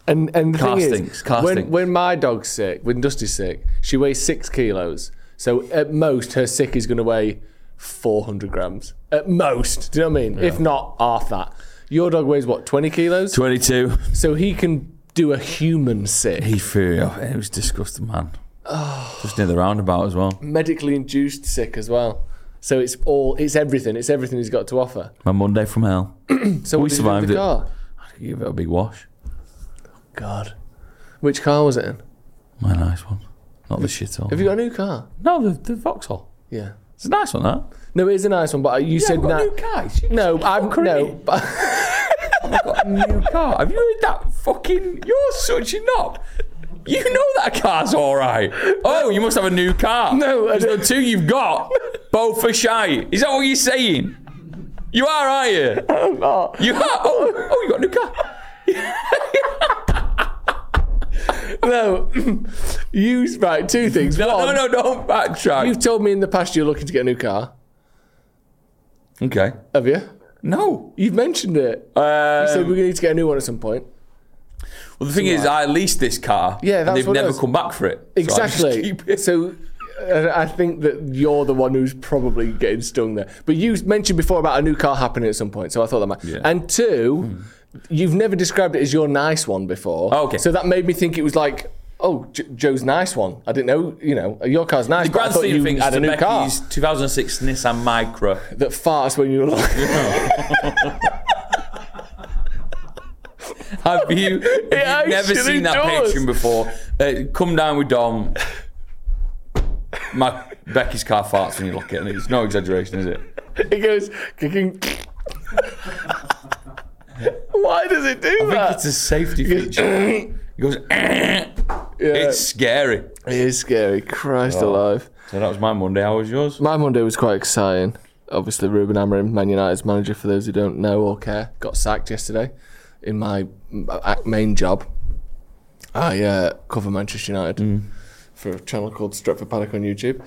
And and the Car thing stinks, is, car when stinks. when my dog's sick, when Dusty's sick, she weighs six kilos. So at most, her sick is going to weigh four hundred grams. At most, do you know what I mean? If not half that. Your dog weighs what, twenty kilos? twenty-two. So he can do a human sick. He threw off. It was disgusting, man. Oh. Just near the roundabout as well. Medically induced sick as well. So it's all, it's everything. It's everything he's got to offer. My Monday from hell. So We what did you do with survived the it. car? I give it a big wash. God. Which car was it in? My nice one. Not the shit all. Have you got a new car? No, the, the Vauxhall. Yeah. It's a nice one, that. No, it is a nice one, but you said I've got na- a new car. It's- No, I'm fuckery. no. But I've got a new car. Have you heard that fucking... You're such a knob. You know that car's all right. Oh, you must have a new car. No, I Because the don't. two you've got, both are shy. Is that what you're saying? You are, aren't you? I'm not. You are? Oh, oh you got a new car. No, you right. Two things. No, One, no, no, don't backtrack. You've told me in the past you're looking to get a new car. Okay. Have you? No. You've mentioned it. Um, You said we're going to need to get a new one at some point. well, the thing is, I leased this car. Yeah, that's and they've what it never is. come back for it. So I just Exactly. keep it. So uh, I think that you're the one who's probably getting stung there. But you mentioned before about a new car happening at some point, so I thought that might. Yeah. And two, you've never described it as your nice one before. Oh, okay. So that made me think it was like, oh, J- Joe's nice one. I didn't know, you know, your car's nice. The but I grand thought scheme you of things, had a new car Becky's two thousand six Nissan Micra. that farts when you were like. Have you, if you've never actually seen that does. Patreon before, uh, come down with Dom. My Becky's car farts when you look at it. It's no exaggeration, is it? It goes kicking. Why does it do I think that? it's a safety feature. It goes, "Eh." It's scary. It is scary. Christ alive. So that was my Monday. How was yours? My Monday was quite exciting. Obviously, Ruben Amorim, Man United's manager, for those who don't know or care, got sacked yesterday in my main job. I uh, cover Manchester United for a channel called Stretford Paddock on YouTube.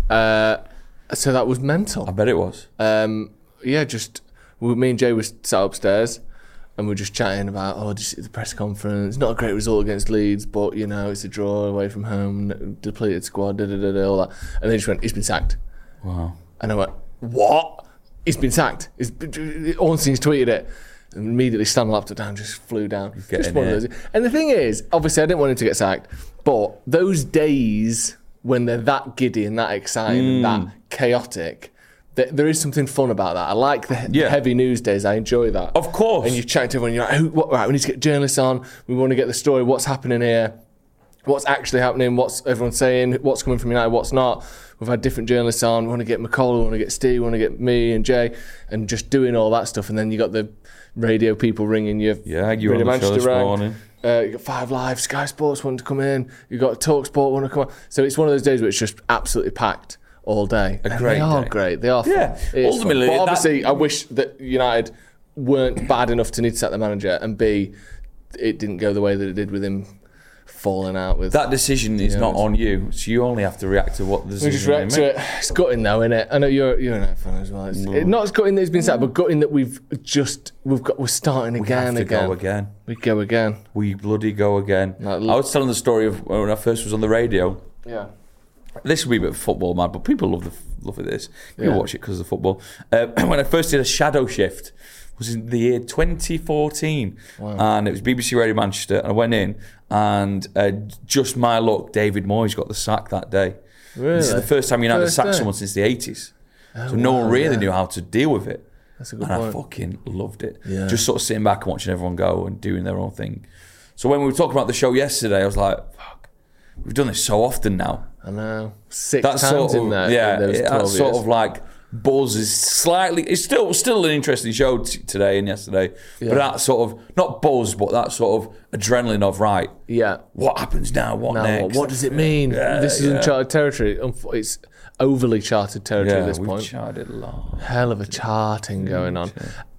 Uh, so that was mental. I bet it was. Um, yeah, just we, me and Jay was sat upstairs and we were just chatting about, oh, did you see the press conference? Not a great result against Leeds, but, you know, it's a draw away from home, depleted squad, da da da da, all that. And they just went, he's been sacked. Wow. And I went, what? He's been sacked. He's, Ornstein's tweeted it. And immediately slammed the laptop down, just flew down. getting Just one of it. those. And the thing is, obviously I didn't want him to get sacked, but those days when they're that giddy and that exciting and that chaotic, th- there is something fun about that. I like the, the Yeah. heavy news days. I enjoy that. Of course. And you chat to everyone, you're like, Who, what, right, we need to get journalists on. We want to get the story. What's happening here? What's actually happening? What's everyone saying? What's coming from United? What's not? We've had different journalists on. We want to get McCall, we want to get Steve, we want to get me and Jay, and just doing all that stuff. And then you got the radio people ringing you. Yeah, you were on Radio the show this rang. morning. Uh, you got Five Live, Sky Sports wanting to come in. You got TalkSport want to come on. So it's one of those days where it's just absolutely packed all day. A And great they are day. great. They are fun. Yeah, It is ultimately, fun. But that- obviously, I wish that United weren't bad enough to need to sack the manager, and B, it didn't go the way that it did with him falling out with. That decision is Yeah, not it's- on you, so you only have to react to what the we decision just they react to make. it. It's gutting though, isn't it? I know you're you're an United fan as well. It's, it, not as gutting that it's been sacked, but gutting that we've just we've got we're starting We again have to again. go again. We go again. We bloody go again. Like, I was telling the story of when I first was on the radio. Yeah. This will be a bit of football, mad, but people love the love of this. You Yeah. watch it because of the football. Uh, when I first did a shadow shift, was in the year twenty fourteen, and it was B B C Radio Manchester. And I went in, and uh, just my luck, David Moyes got the sack that day. Really? This is the first time United First sacked day? someone since the eighties. Oh, so no one wow, really yeah. knew how to deal with it. That's a good And point. I fucking loved it. Yeah. Just sort of sitting back and watching everyone go and doing their own thing. So when we were talking about the show yesterday, I was like, fuck, we've done this so often now. I know. Six That times sort of, in there. yeah, in those it- that twelve sort years. of like buzz is slightly, it's still still an interesting show t- today and yesterday, Yeah. but that sort of, not buzz, but that sort of adrenaline of, right, Yeah. what happens now, what Now, next? what does it mean? Yeah, this is yeah. uncharted territory. Unf- It's overly charted territory Yeah, at this we've point. charted a lot. Hell of a charting going on.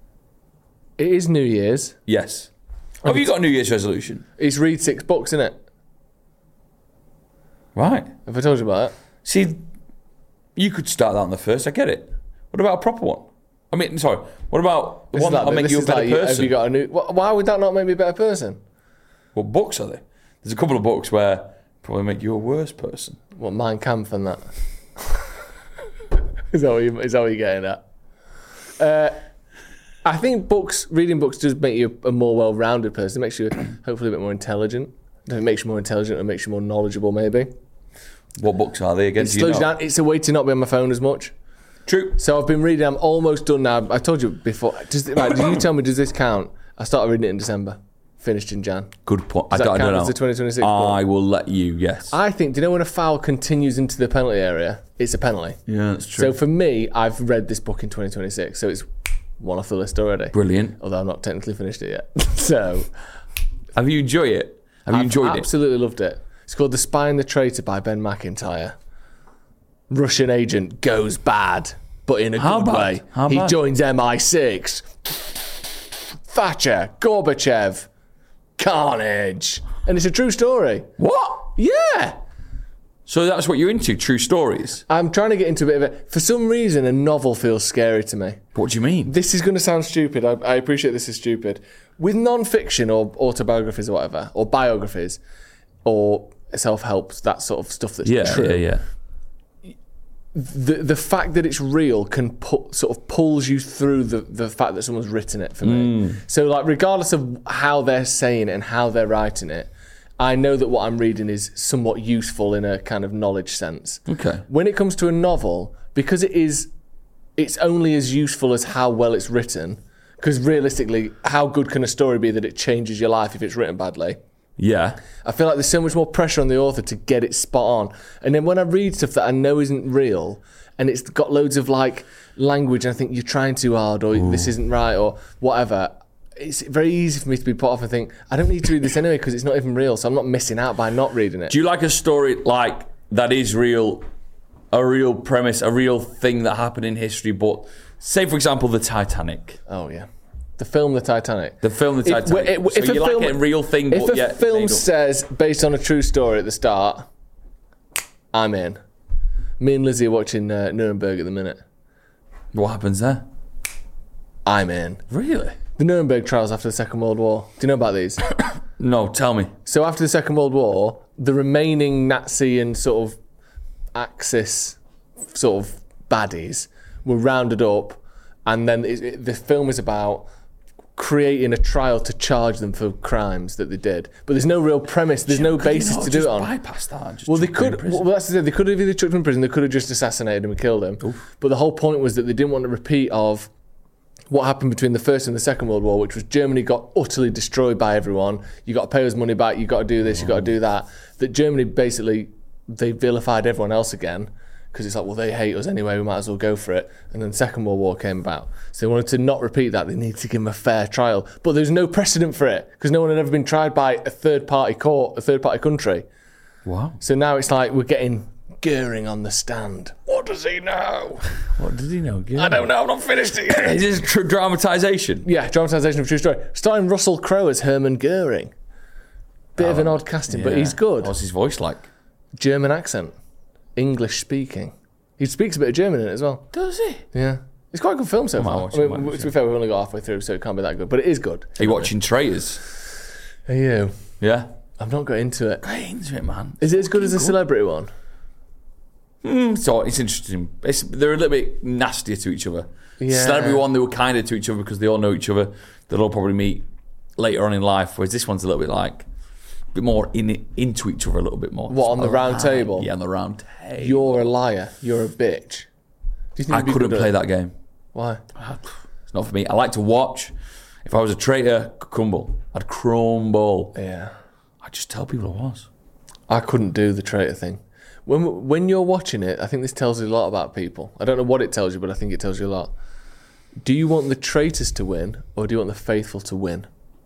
It is New Year's. Yes. Have you got a New Year's resolution? It's read six books, isn't it? Right. Have I told you about it? See, you could start that on the first, I get it. What about a proper one? I mean, sorry, what about the This one is that'll like- make this you a is better like, Have person? you got a new? wh- Why would that not make me a better person? What books are they? There's a couple of books where probably make you a worse person. What, Mein Kampf and that? is, that what you, is that what you're getting at? Uh, I think books, reading books does make you a more well-rounded person. It makes you hopefully a bit more intelligent. It makes you more intelligent and makes you more knowledgeable, maybe. What books are they again? It Do you slows you know? down. It's a way to not be on my phone as much. True. So I've been reading. I'm almost done now. I told you before. Does, right, did you tell me, does this count? I started reading it in December. Finished in Jan. Good point. I Does don't, that I don't count know. as the twenty twenty-six I book? will let you, yes. I think, do you know when a foul continues into the penalty area, it's a penalty. yeah, that's true. So for me, I've read this book in twenty twenty-six, so it's one off the list already. Brilliant. Although I've not technically finished it yet. So Have you enjoyed it? Have you I've enjoyed it? absolutely loved it. It's called The Spy and the Traitor by Ben McIntyre. Russian agent goes bad, but in a How good bad? way. How he bad? joins M I six. Thatcher, Gorbachev, carnage. And it's a true story. What? Yeah. So that's what you're into, true stories? I'm trying to get into a bit of it. For some reason, a novel feels scary to me. What do you mean? This is going to sound stupid. I, I appreciate this is stupid. With non-fiction or autobiographies or whatever, or biographies, or self-help, that sort of stuff that's Yeah, true. yeah, yeah. The the fact that it's real can put, sort of pulls you through the, the fact that someone's written it for me. So like regardless of how they're saying it and how they're writing it, I know that what I'm reading is somewhat useful in a kind of knowledge sense. Okay. When it comes to a novel, because it is, it's only as useful as how well it's written. Because realistically, how good can a story be that it changes your life if it's written badly? Yeah. I feel like there's so much more pressure on the author to get it spot on. And then when I read stuff that I know isn't real, and it's got loads of like language, and I think you're trying too hard, or Ooh. this isn't right, or whatever, it's very easy for me to be put off and think, I don't need to read this anyway because it's not even real, so I'm not missing out by not reading it. Do you like a story like that is real, a real premise, a real thing that happened in history, but say, for example, the Titanic? Oh, yeah. The film The Titanic. The film The Titanic. If, if, so if you a like film, it a real thing, if but a yet film made up. says, based on a true story at the start, I'm in. Me and Lizzie are watching uh, Nuremberg at the minute. What happens there? I'm in. Really? The Nuremberg trials after the Second World War. Do you know about these? No, tell me. So after the Second World War, the remaining Nazi and sort of Axis sort of baddies were rounded up, and then it, it, the film is about creating a trial to charge them for crimes that they did. But there's no real premise. There's no Could you basis not to do just it on. bypass that and just Well, they chuck him in could. prison? Well, that's the thing. They could have either chucked him in prison. They could have just assassinated him and killed him. Oof. But the whole point was that they didn't want a repeat of what happened between the First and the Second World War, which was Germany got utterly destroyed by everyone. You got to pay us money back. You got to do this. You got to do that. That Germany basically they vilified everyone else again because it's like, well, they hate us anyway. We might as well go for it. And then the Second World War came about. So they wanted to not repeat that. They needed to give them a fair trial. But there's no precedent for it because no one had ever been tried by a third-party court, a third-party country. Wow. So now it's like we're getting Goering on the stand. What does he know? What did he know? I don't know. I've not finished it yet. Is this tr- dramatisation? Yeah, dramatisation of a true story. Starring Russell Crowe as Hermann Goering. Bit Oh, of an odd casting, but yeah. he's good. What's his voice like? German accent. English speaking. He speaks a bit of German in it as well. Does he? Yeah. It's quite a good film so I might far. watch I it, mean, might watch to be fair, we've only got halfway through, so it can't be that good. But it is good. Are you watching Traitors? Are you? Yeah. I've not got into it. Get into it, man. Is it as good as the celebrity one? Mm, so it's interesting. It's, they're a little bit nastier to each other. Yeah. Celebrity one, they were kinder to each other because they all know each other. They'll all probably meet later on in life. Whereas this one's a little bit like a bit more in into each other a little bit more. What, on the round Ah, table? Yeah, on the round table. You're a liar. You're a bitch. Do you think I you'd be couldn't good at play it? that game. Why? It's not for me. I like to watch. If I was a traitor, I'd crumble. I'd crumble. Yeah. I'd just tell people I was. I couldn't do the traitor thing. When when you're watching it, I think this tells you a lot about people. I don't know what it tells you, but I think it tells you a lot. Do you want the traitors to win, or do you want the faithful to win?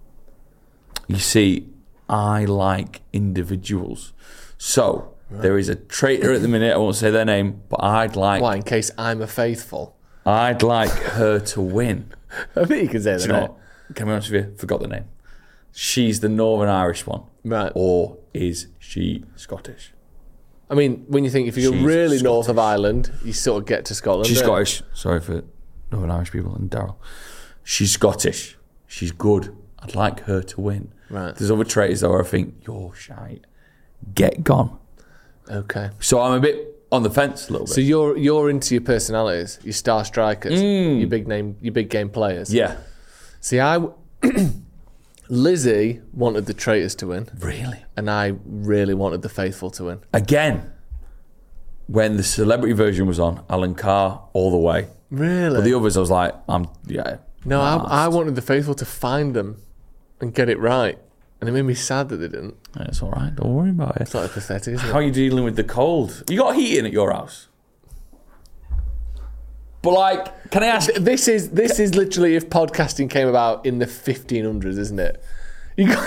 You see, I like individuals. So, right. There is a traitor at the minute, I won't say their name, but I'd like... Why, in case I'm a faithful? I'd like her to win. I think you can say that. Do you know what? Can I be honest with you? Forgot the name. She's the Northern Irish one. Right. Or is she Scottish? I mean, when you think if you go She's really Scottish. north of Ireland, you sort of get to Scotland. She's don't you? Scottish. Sorry for Northern Irish people and Daryl. She's Scottish. She's good. I'd like her to win. Right. There's other traitors though where I think, you're shite. Get gone. Okay. So I'm a bit on the fence a little bit. So you're you're into your personalities, your star strikers, your big name, your big game players. yeah. See, I Lizzie wanted the traitors to win, Really? and I really wanted the faithful to win. Again, when the celebrity version was on, Alan Carr all the way. Really? But the others, I was like, I'm, yeah. no, I, last. I wanted the faithful to find them and get it right, and it made me sad that they didn't. It's all right. Don't worry about it. It's not pathetic, isn't How are it? you dealing with the cold? You got heating at your house? But like, can I ask? This is this is literally if podcasting came about in the fifteen hundreds, isn't it? You got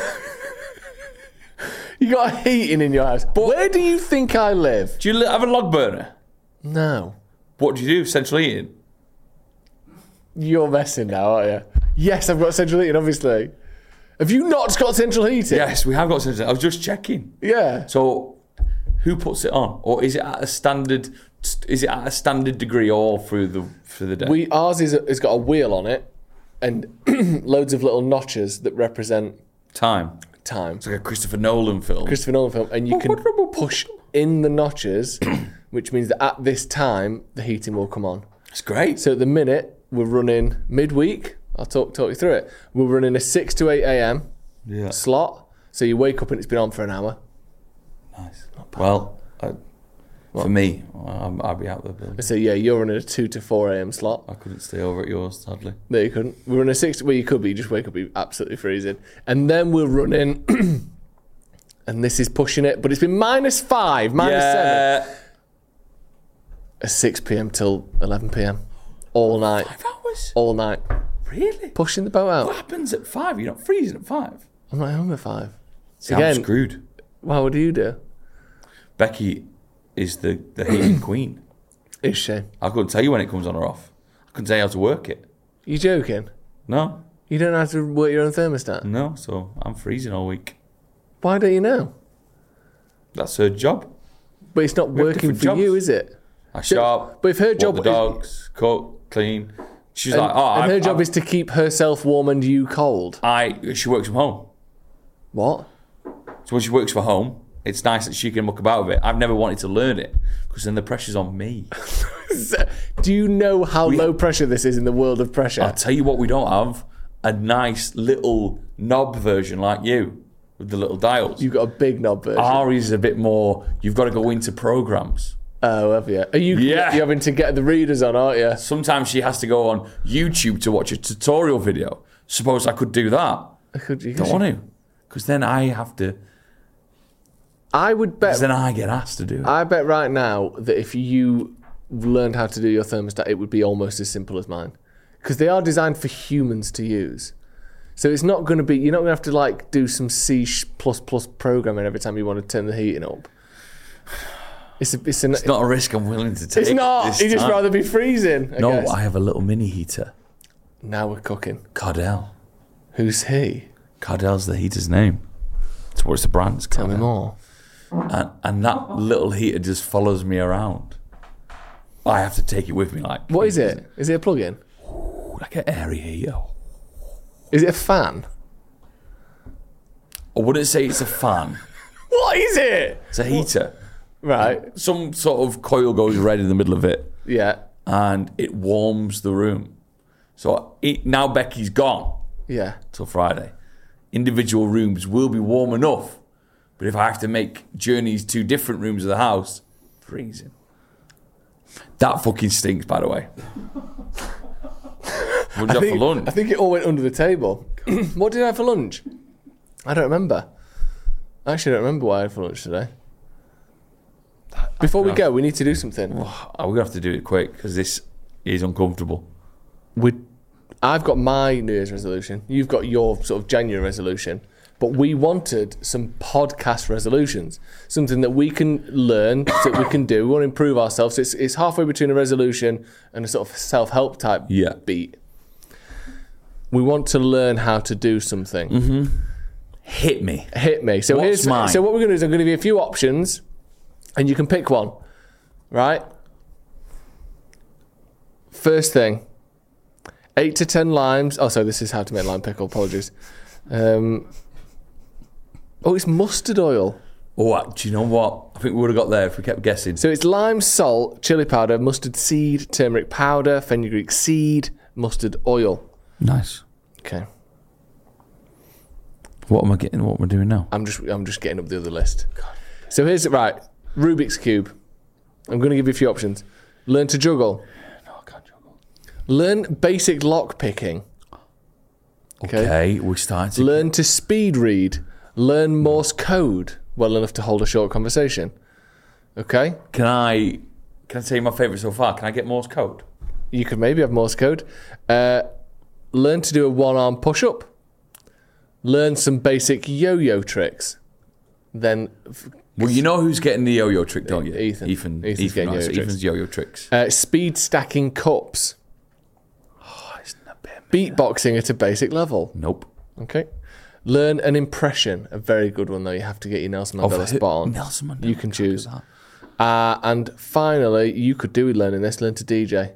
you got heating in your house. But where do you think I live? Do you li- have a log burner? No. What do you do? Central heating? You're messing now, aren't you? Yes, I've got central heating, obviously. Have you not got central heating? Yes, we have got central. I was just checking. Yeah. So, who puts it on, or is it at a standard? Is it at a standard degree all through the through the day? We ours is has got a wheel on it, and loads of little notches that represent Time. time. It's like a Christopher Nolan film. Christopher Nolan film, and you can push in the notches, which means that at this time the heating will come on. It's great. So at the minute we're running midweek. I'll talk talk you through it. We're running a six to eight a.m. Yeah. slot. So you wake up and it's been on for an hour. Nice. Well, I, for me, I'm, I'll be out the building. So yeah, you're running a two to four a.m. slot. I couldn't stay over at yours, sadly. No, you couldn't. We're running a six. Well, you could be. You just wake up, be absolutely freezing, and then we're running. And this is pushing it, but it's been minus five, minus seven. At six p.m. till eleven p.m. all night, Five hours? all night, Really? pushing the boat What out. happens at five? You're not freezing at five. I'm not home at five. See, Again- I'm screwed. Wow, what do you do? Becky is the, the heating queen. Is she? I couldn't tell you when it comes on or off. I couldn't tell you how to work it. You joking? No, You don't have to work your own thermostat? no. So I'm freezing all week. Why don't you know? That's her job. But it's not have working different for jobs. you, is it? I shop. But if her walk job the is- dogs, cook, clean. She's And, like, oh, and I, her job I, is to keep herself warm and you cold. I. She works from home. What? So when she works from home, it's nice that she can muck about with it. I've never wanted to learn it because then the pressure's on me. Do you know how low pressure this is in the world of pressure? I'll tell you what, we don't have a nice little knob version like you with the little dials. You've got a big knob version. Ari's is a bit more. You've got to go into programs. Oh, have you? Are you Yeah. you're having to get the readers on, aren't you? Sometimes she has to go on YouTube to watch a tutorial video. Suppose I could do that. Could you, Don't want to, because then I have to. I would bet. Because then I get asked to do it. I bet right now that if you learned how to do your thermostat, it would be almost as simple as mine, because they are designed for humans to use. So it's not going to be. You're not going to have to like do some C plus plus programming every time you want to turn the heating up. It's a, it's, an, It's not a risk I'm willing to take. It's not. this You'd just time. rather be freezing. I No, guess. I have a little mini heater. Now we're cooking. Cardell. Who's he? Cardell's the heater's name. It's what's the brand. It's Tell me Cardell. more. And, and that little heater just follows me around. I have to take it with me. Like What is it? Is it a plug-in? Like an airy heater. Is it a fan? I wouldn't say it's a fan. What is it? It's a heater. Right. Some sort of coil goes red in the middle of it, Yeah. and it warms the room. So it, now Becky's gone Yeah. till Friday. Individual rooms will be warm enough, but if I have to make journeys to different rooms of the house, freezing. That fucking stinks, by the way. What did you I have think, for lunch? I think it all went under the table. What did I have for lunch? I don't remember. I actually don't remember what I had for lunch today. Before we go, we need to do something. Oh, we're gonna have to do it quick because this is uncomfortable. We, I've got my New Year's resolution. You've got your sort of January resolution. But we wanted some podcast resolutions, something that we can learn, that we can do. We want to improve ourselves. It's it's halfway between a resolution and a sort of self-help type Yeah. beat. We want to learn how to do something. Mm-hmm. Hit me. Hit me. So What's here's mine? so what we're going to do is I'm going to give you a few options, and you can pick one. Right. First thing, eight to ten limes. Oh, sorry, this is how to make lime pickle. Apologies. Um, oh, it's mustard oil. Oh, do you know what? I think we would have got there if we kept guessing. So it's lime, salt, chili powder, mustard seed, turmeric powder, fenugreek seed, mustard oil. Nice. Okay. What am I getting? What am I doing now? I'm just I'm just getting up the other list. So here's right. Rubik's Cube. I'm going to give you a few options. Learn to juggle. No, I can't juggle. Learn basic lock picking. Okay, okay we're starting to... Learn to speed read. Learn Morse code well enough to hold a short conversation. Okay? Can I can I tell you my favourite so far? Can I get Morse code? You could maybe have Morse code. Uh, learn to do a one-arm push-up. Learn some basic yo-yo tricks. Then... Well, you know who's getting the yo-yo trick, don't you? Ethan. Ethan. Ethan's Ethan, getting right, yo-yo so tricks. Ethan's yo-yo tricks. Uh, speed stacking cups. Oh, isn't that bad? Beatboxing at a basic level. Nope. Okay. Learn an impression. A very good one, though. You have to get your Nelson Mandela Of spot on. Nelson Mandela. You can Can't do choose. that. Uh, and finally, you could do with learning this. Learn to D J.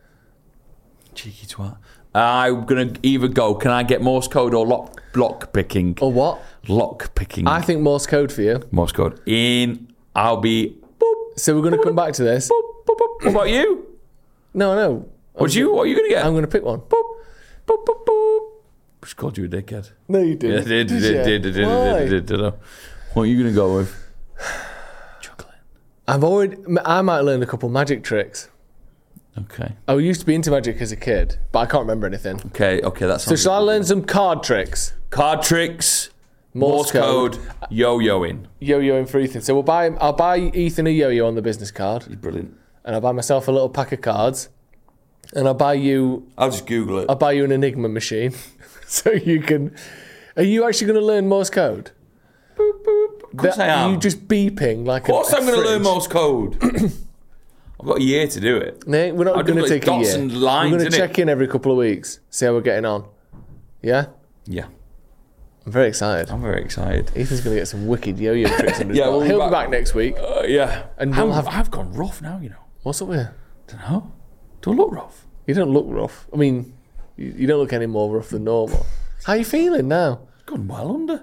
Cheeky twat. I'm going to either go, can I get Morse code or lock, lock picking? Or what? Lock picking. I think Morse code for you. Morse code. In, I'll be... Boop, So we're going to come back to this. boop, boop, boop. What about you? No, no. What you? What are you going to get? I'm going to pick one. Boop, boop, boop, boop. Just called you a dickhead. No, you Yeah, didn't. did, did, you? did, did, did, Why? did, did, did, did. What are you going to go with? Juggling. I've already. I might learn a couple magic tricks. Okay. I used to be into magic as a kid, but I can't remember anything. Okay, okay, that's So shall I learn some card tricks? Card tricks, Morse Morse code, yo-yoing. Yo-yoing for Ethan. So we'll buy. I'll buy Ethan a yo-yo on the business card, He's brilliant. and I'll buy myself a little pack of cards, and I'll buy you. I'll just Google it. I'll buy you an Enigma machine, so you can. Are you actually going to learn Morse code? Boop, boop. Of course That- I am. You just beeping like. Of course a, a I'm going to learn fridge. Morse code. I've got a year to do it. No, we're I'll not do going to like take a dots year. and lines, we're going to innit? check in every couple of weeks, see how we're getting on. Yeah, Yeah, I'm very excited. I'm very excited. Ethan's going to get some wicked yo-yo tricks. Under his Yeah, belt. we'll be He'll be back- back next week. Uh, yeah. And I'm, we'll have- I've gone rough now, you know. What's up with you? Don't know. Do I look rough? You don't look rough. I mean, you, you don't look any more rough than normal. How are you feeling now? Gone well under.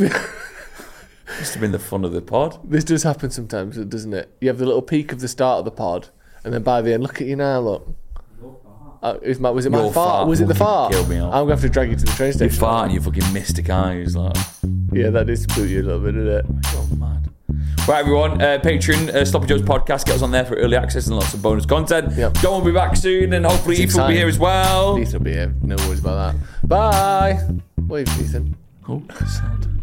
Must have been the fun of the pod. This does happen sometimes, doesn't it? You have the little peak of the start of the pod, and then by the end, look at you now. Look. Uh, is my, was it my Your fart? fart Was it the fucking fart? killed me off. I'm gonna have to drag you to the train You station. fart and you fucking mystic eyes. Like, Yeah, that did spook you a little bit, didn't it? oh, mad. Right, everyone. Uh, Patreon, uh, Sloppy Joe's podcast. Get us on there for early access and lots of bonus content. Yep. John will be back soon, and hopefully It's Ethan will be exciting. here as well. Ethan will be here. No worries about that. Bye. Wave, Ethan. Oh, sad.